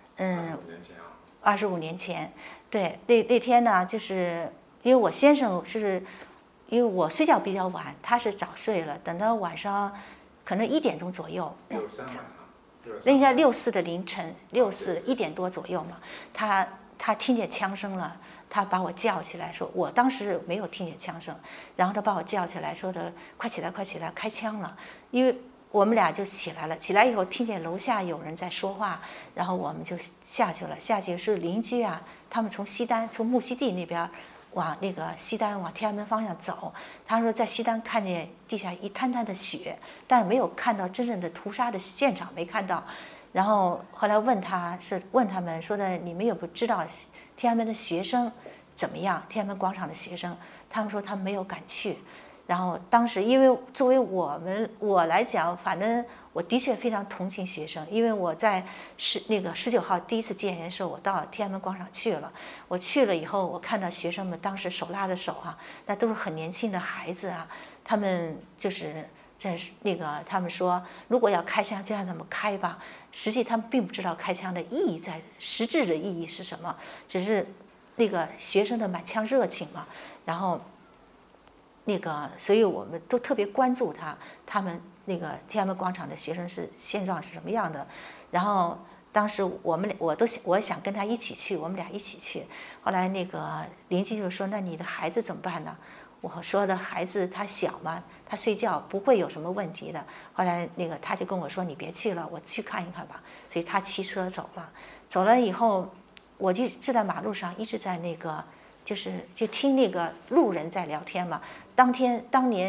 25年前，对，那天呢，就是因为我先生因为我睡觉比较晚，他是早睡了，等到晚上可能1点钟左右，那应该64的凌晨，64 1点多左右嘛，他听见枪声了，他把我叫起来说，我当时没有听见枪声，然后他把我叫起来说的，快起来快起来，开枪了。因为我们俩就起来了，起来以后听见楼下有人在说话，然后我们就下去了，下去是邻居啊，他们从木樨地那边往那个西单往天安门方向走，他说在西单看见地下一滩滩的血，但是没有看到真正的屠杀的现场，没看到。然后后来问他们说的，你们有没有知道天安门的学生怎么样？天安门广场的学生，他们说他们没有敢去。然后当时因为作为我来讲，反正我的确非常同情学生，因为我在19号第一次戒严的时候，我到天安门广场去了。我去了以后，我看到学生们当时手拉着手啊，那都是很年轻的孩子啊，他们就是他们说，如果要开枪就让他们开吧。实际他们并不知道开枪的意义实质的意义是什么，只是那个学生的满腔热情嘛。然后所以我们都特别关注他们那个天安门广场的学生现状是什么样的。然后当时我想跟他一起去，我们俩一起去。后来那个邻居就说，那你的孩子怎么办呢？我说的孩子他小嘛，他睡觉不会有什么问题的。后来他就跟我说，你别去了，我去看一看吧。所以他骑车走了以后，我就在马路上一直在就听那个路人在聊天嘛。当天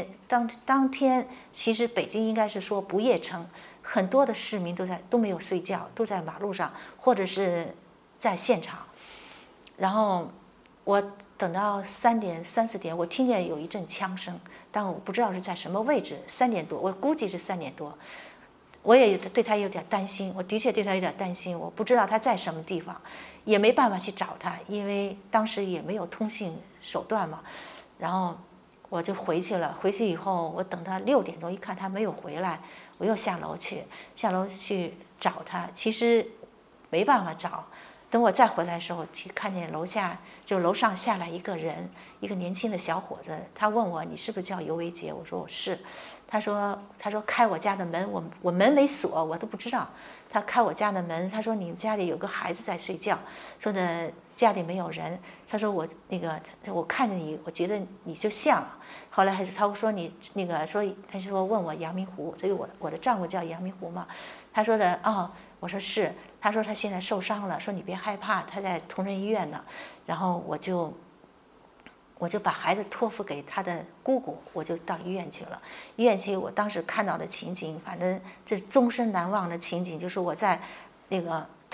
其实北京应该是说不夜城，很多的市民都没有睡觉，都在马路上或者是在现场。然后我等到3四点，我听见有一阵枪声，但我不知道是在什么位置。3点多，我估计是3点多。我也对他有点担心，我的确对他有点担心，我不知道他在什么地方，也没办法去找他，因为当时也没有通信手段嘛。然后我就回去了，回去以后我等他6点钟，一看他没有回来，我又下楼去找他，其实没办法找。等我再回来的时候，看见楼上下来一个人，一个年轻的小伙子，他问我，你是不是叫尤维洁？我说我是。他说开我家的门，我门没锁，我都不知道。他开我家的门，他说你们家里有个孩子在睡觉，说的家里没有人。他说我看着你，我觉得你就像。后来他说你他说问我杨明湖，所以我的丈夫叫杨明湖嘛。他说的我说是。他说他现在受伤了，说你别害怕，他在同仁医院呢。然后我就把孩子托付给他的姑姑，我就到医院去了。医院去，我当时看到的情景，反正这终身难忘的情景，就是我在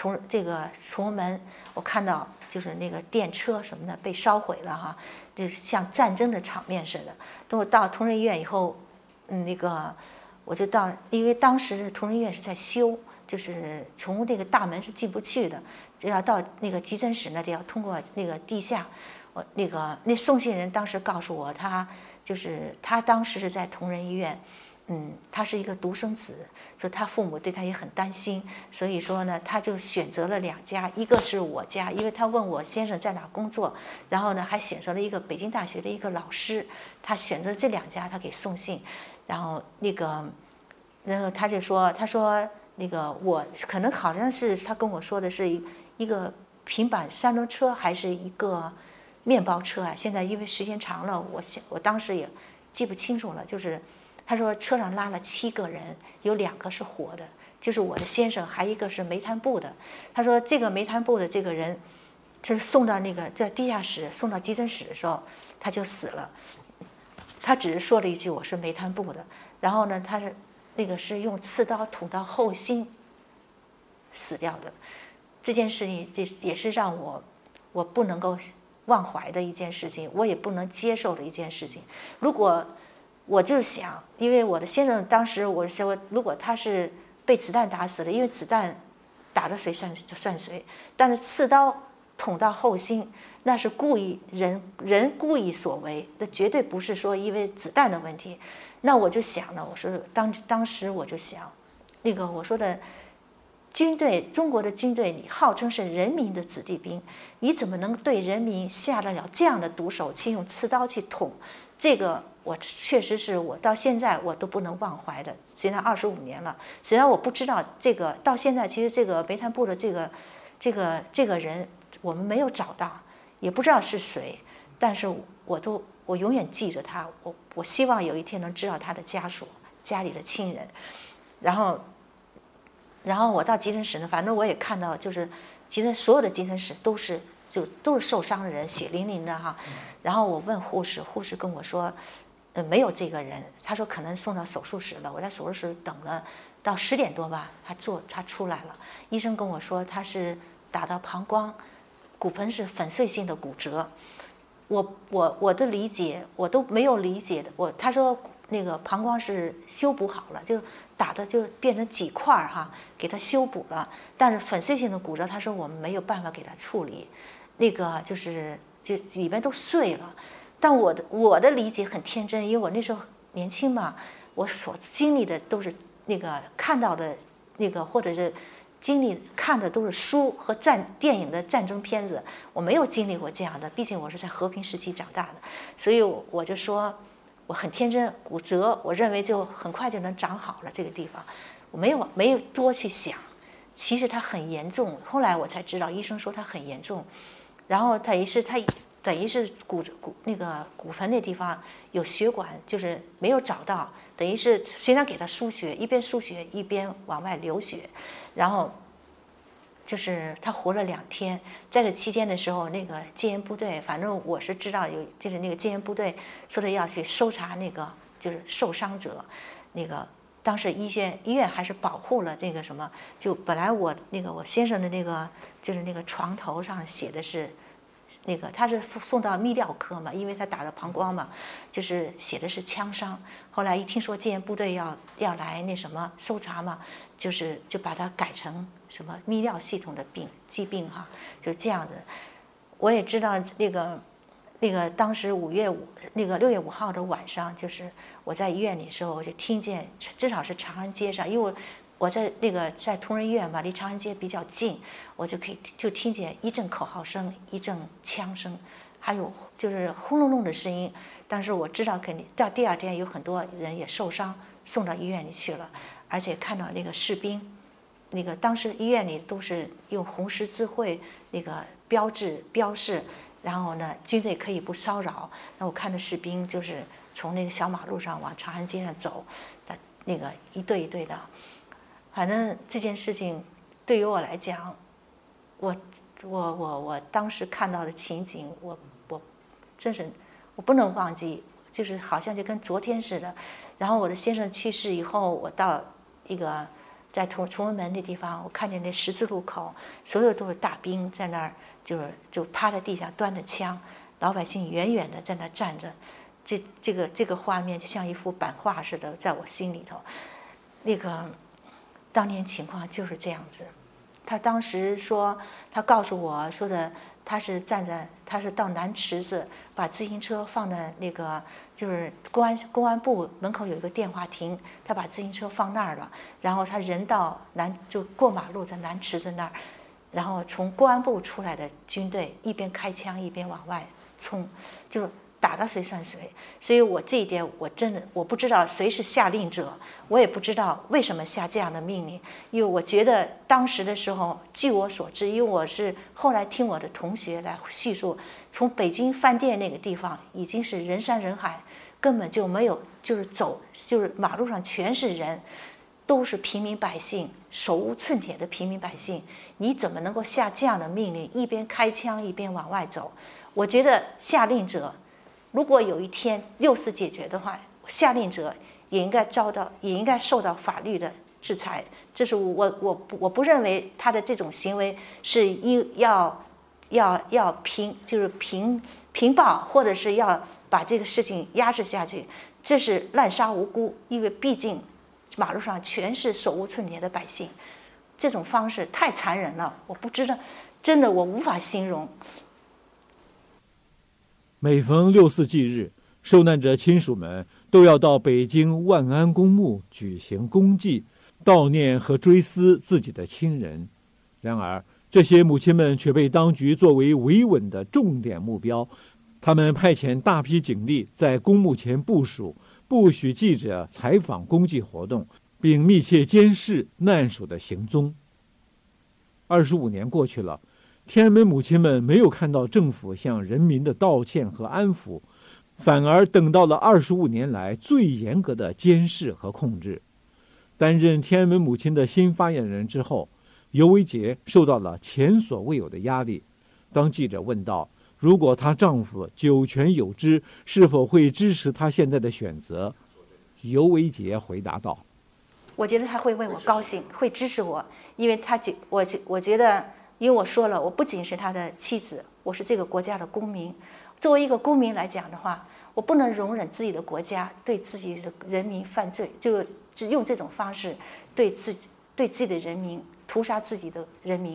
崇文门，我看到就是那个电车什么的被烧毁了哈，就是像战争的场面似的。等我到同仁医院以后，我就到，因为当时同仁医院是在修，就是从那个大门是进不去的，就要到那个急诊室呢，得要通过那个地下。那送信人当时告诉我，他当时是在同仁医院，他是一个独生子，说他父母对他也很担心，所以说呢，他就选择了2家，一个是我家，因为他问我先生在哪工作，然后呢还选择了一个北京大学的一个老师，他选择这2家，他给送信，然后他就说，他说我可能好像是他跟我说的是一个平板3轮车还是一个面包车啊？现在因为时间长了，我当时也记不清楚了。就是他说车上拉了7个人，有2个是活的，就是我的先生，还一个是煤炭部的。他说这个煤炭部的这个人，就是送到在地下室送到急诊室的时候，他就死了。他只是说了一句我是煤炭部的，然后呢，他是用刺刀捅到后心死掉的。这件事情也是让我不能够忘怀的一件事情，我也不能接受的一件事情。如果我就想，因为我的先生当时我说，如果他是被子弹打死的，因为子弹打的谁算谁，但是刺刀捅到后心，那是故意人故意所为，那绝对不是说因为子弹的问题。那我就想了，我说当时我就想，我说的军队，中国的军队，你号称是人民的子弟兵，你怎么能对人民下得了这样的毒手，去用刺刀去捅？这个我确实是我到现在我都不能忘怀的。虽然25年了，虽然我不知道这个到现在，其实这个煤炭部的这个人我们没有找到，也不知道是谁，但是我永远记着他，我希望有一天能知道他的家属、家里的亲人。然后我到急诊室呢，反正我也看到，就是所有的急诊室都是受伤的人，血淋淋的哈。然后我问护士，护士跟我说，没有这个人，他说可能送到手术室了。我在手术室等了到10点多吧，他出来了。医生跟我说他是打到膀胱，骨盆是粉碎性的骨折。我的理解我都没有理解的，他说那个膀胱是修补好了，就打的就变成几块哈，给他修补了。但是粉碎性的骨折，他说我们没有办法给他处理，就里面都碎了。但我的理解很天真，因为我那时候年轻嘛，我所经历的都是看到的或者是看的都是书和电影的战争片子，我没有经历过这样的，毕竟我是在和平时期长大的，所以我就说我很天真，骨折我认为就很快就能长好了这个地方，我没有多去想，其实它很严重。后来我才知道，医生说它很严重，然后等于是骨盆那地方有血管，就是没有找到，等于是虽然给他输血，一边输血一边往外流血，然后就是他活了2天。在这期间的时候，戒严部队，反正我是知道就是戒严部队说的要去搜查就是受伤者，当时医院还是保护了什么，就本来我先生的就是床头上写的是。他是送到泌尿科嘛，因为他打了膀胱嘛，就是写的是枪伤。后来一听说戒严部队要来搜查嘛，就把它改成什么泌尿系统的疾病哈，就这样子。我也知道当时6月5号的晚上，就是我在医院里的时候，我就听见，至少是长安街上，因为我在在同仁医院嘛，离长安街比较近，我就听见一阵口号声，一阵枪声，还有就是轰隆隆的声音。但是我知道肯定到第2天有很多人也受伤，送到医院里去了，而且看到士兵，当时医院里都是用红十字会标示，然后呢军队可以不骚扰。那我看着士兵就是从小马路上往长安街上走，一队一队的。反正这件事情对于我来讲，我当时看到的情景，我真是我不能忘记，就是好像就跟昨天似的。然后我的先生去世以后，我到在崇文门那地方，我看见那十字路口，所有都是大兵在那儿，就趴在地上端着枪，老百姓远远的在那站着，这个画面就像一幅版画似的，在我心里头。那个当年情况就是这样子。他当时说，他告诉我说的，他是到南池子，把自行车放在那个就是公安部门口有一个电话亭，他把自行车放那儿了，然后他人到就过马路在南池子那儿，然后从公安部出来的军队一边开枪一边往外冲，就打到谁算谁。所以我这一点我不知道谁是下令者，我也不知道为什么下这样的命令，因为我觉得当时的时候，据我所知，因为我是后来听我的同学来叙述，从北京饭店那个地方已经是人山人海，根本就没有就是马路上全是人，都是平民百姓，手无寸铁的平民百姓，你怎么能够下这样的命令，一边开枪一边往外走？我觉得下令者，如果有一天6·4解决的话，下令者也应该受到法律的制裁。这是我不认为他的这种行为是要平报，或者是要把这个事情压制下去，这是滥杀无辜。因为毕竟马路上全是手无寸铁的百姓，这种方式太残忍了，我不知道，真的我无法形容。 每逢6·4忌日，受难者亲属们都要到北京万安公墓举行公祭，悼念和追思自己的亲人。然而，这些母亲们却被当局作为维稳的重点目标，他们派遣大批警力在公墓前部署，不许记者采访公祭活动，并密切监视难属的行踪。25年过去了，天安门母亲们没有看到政府向人民的道歉和安抚，反而等到了25年来最严格的监视和控制。担任天安门母亲的新发言人之后，尤维洁受到了前所未有的压力。当记者问到，如果她丈夫九权有知，是否会支持她现在的选择，尤维洁回答道： 我觉得他会为我高兴，会支持我，因为我觉得，因为我说了，我不仅是他的妻子，我是这个国家的公民。作为一个公民来讲的话，我不能容忍自己的国家对自己的人民犯罪，就用这种方式对自己的人民屠杀自己的人民。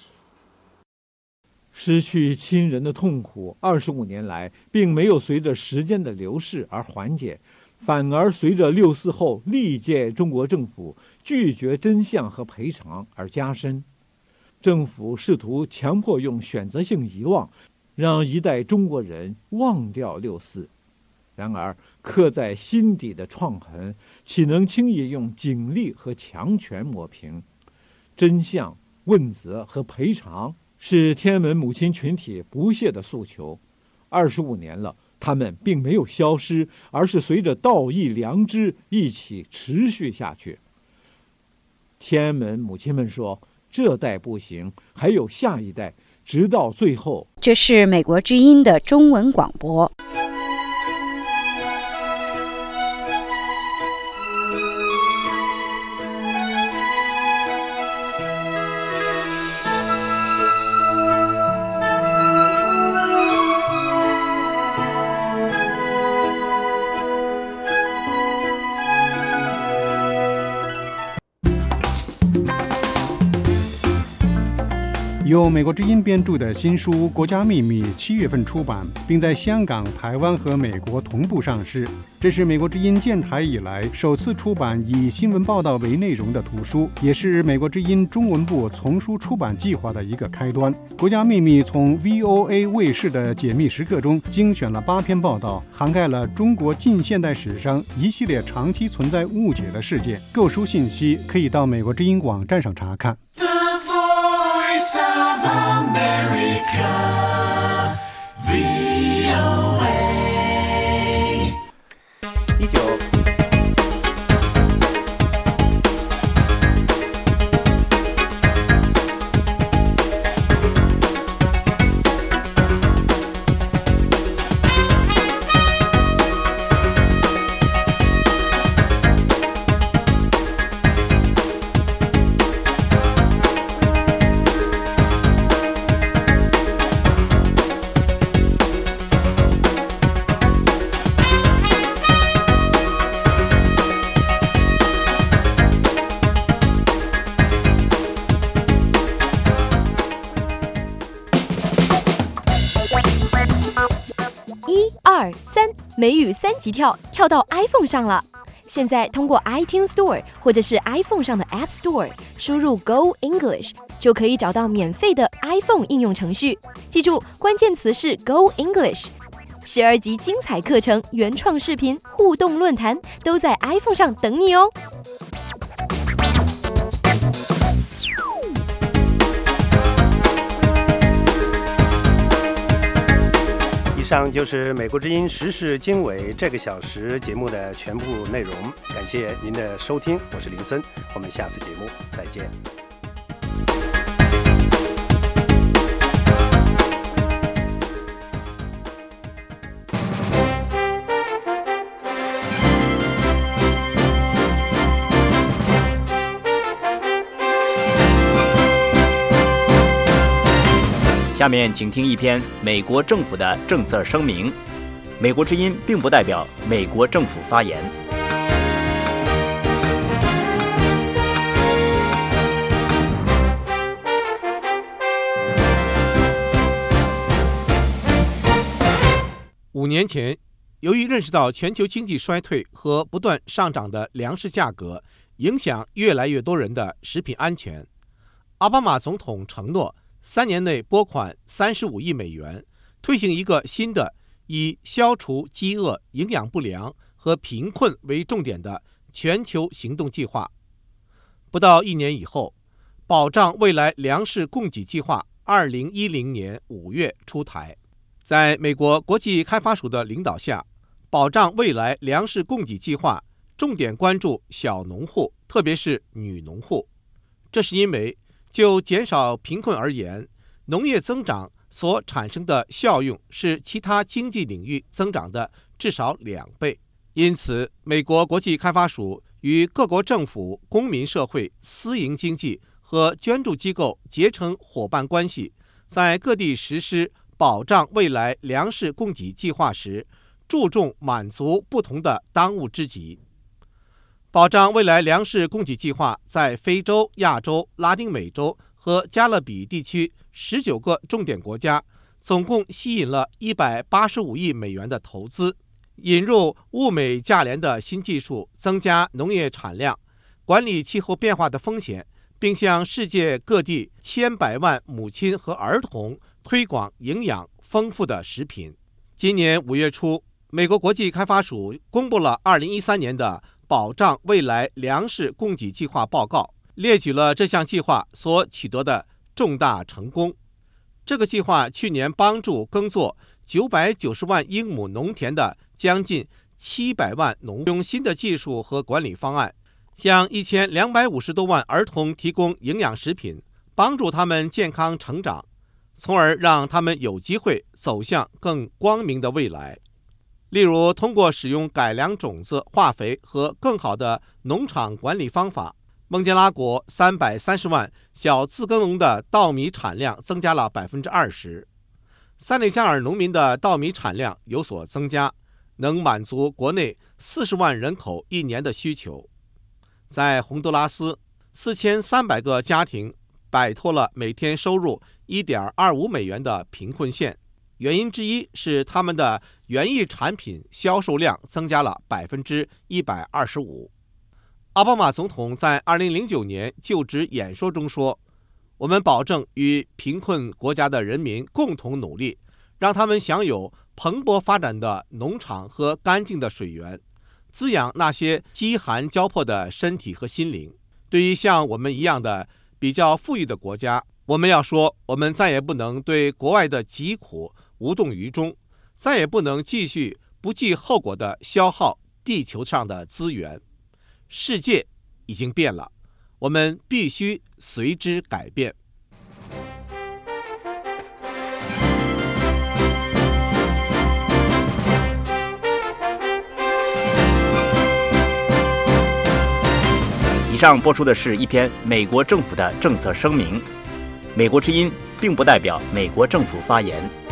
失去亲人的痛苦25年来并没有随着时间的流逝而缓解，反而随着6·4后历届中国政府拒绝真相和赔偿而加深。政府试图强迫用选择性遗忘，让一代中国人忘掉6·4。然而，刻在心底的创痕，岂能轻易用警力和强权抹平？真相、问责和赔偿是天安门母亲群体不懈的诉求。25年了，他们并没有消失，而是随着道义良知一起持续下去。天安门母亲们说，这代不行，还有下一代，直到最后。 这是美国之音的中文广播。 由美国之音编著的新书《国家秘密》7月份出版，并在香港、台湾和美国同步上市。这是美国之音建台以来首次出版以新闻报道为内容的图书，也是美国之音中文部丛书出版计划的一个开端。《国家秘密》从 VOA 卫视的解密时刻中精选了8篇报道，涵盖了中国近现代史上一系列长期存在误解的事件。购书信息可以到美国之音网站上查看。 Voice of America, VOA. 19 美语3级跳跳到 iPhone 上了。现在通过 iTunes Store 或者是 iPhone 上的 App Store 输入 Go English 就可以找到免费的 iPhone 应用程序。记住，关键词是 Go English。12集精彩课程、原创视频、互动论坛都在 iPhone 上等你哦。 以上就是美国之音时事经纬这个小时节目的全部内容，感谢您的收听，我是林森，我们下次节目再见。 下面请听一篇美国政府的政策声明。美国之音并不代表美国政府发言。 5年前，由于认识到全球经济衰退和不断上涨的粮食价格影响越来越多人的食品安全，奥巴马总统承诺3年内拨款35亿美元，推行一个新的以消除饥饿、营养不良和贫困为重点的全球行动计划。不到1年以后，保障未来粮食供给计划2010年5月出台。在美国国际开发署的领导下，保障未来粮食供给计划重点关注小农户，特别是女农户。这是因为就减少贫困而言，农业增长所产生的效用是其他经济领域增长的至少2倍。因此，美国国际开发署与各国政府、公民社会、私营经济和捐助机构结成伙伴关系，在各地实施保障未来粮食供给计划时，注重满足不同的当务之急。保障未来粮食供给计划在非洲、亚洲、拉丁美洲和加勒比地区19个重点国家，总共吸引了185亿美元的投资，引入物美价廉的新技术，增加农业产量，管理气候变化的风险，并向世界各地千百万母亲和儿童推广营养丰富的食品。今年5月初，美国国际开发署公布了2013年的保障未来粮食供给计划报告，列举了这项计划所取得的重大成功。这个计划去年帮助耕作990万英亩农田的将近700万农用新的技术和管理方案，向1250多万儿童提供营养食品，帮助他们健康成长，从而让他们有机会走向更光明的未来。例如，通过使用改良种子、化肥和更好的农场管理方法，孟加拉国330万小自耕农的稻米产量增加了 20%， 塞内加尔农民的稻米产量有所增加，能满足国内40万人口1年的需求。在洪都拉斯，4300个家庭摆脱了每天收入 1.25 美元的贫困线，原因之一是他们的园艺产品销售量增加了 125%。 奥巴马总统在2009年就职演说中说，我们保证与贫困国家的人民共同努力，让他们享有蓬勃发展的农场和干净的水源，滋养那些饥寒交迫的身体和心灵。对于像我们一样的比较富裕的国家，我们要说，我们再也不能对国外的疾苦无动于衷，再也不能继续不计后果地消耗地球上的资源。世界已经变了，我们必须随之改变。 以上播出的是一篇美国政府的政策声明。美国之音并不代表美国政府发言。